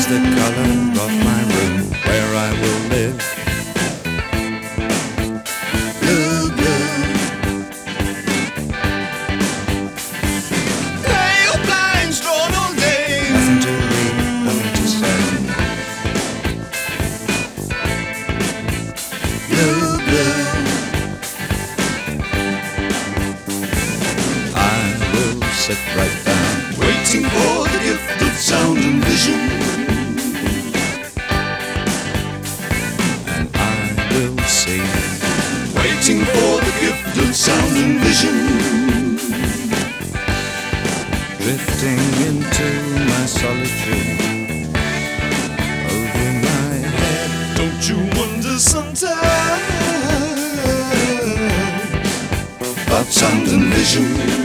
is the color of my room where I will live. Blue, blue. Pale blinds drawn all day. Nothing to read, nothing to say. Blue, blue. I will sit right down, waiting for the gift of sound and vision. And I will sing, waiting for the gift of sound and vision. Drifting into my solitude, over my head. Don't you wonder sometimes about sound and vision?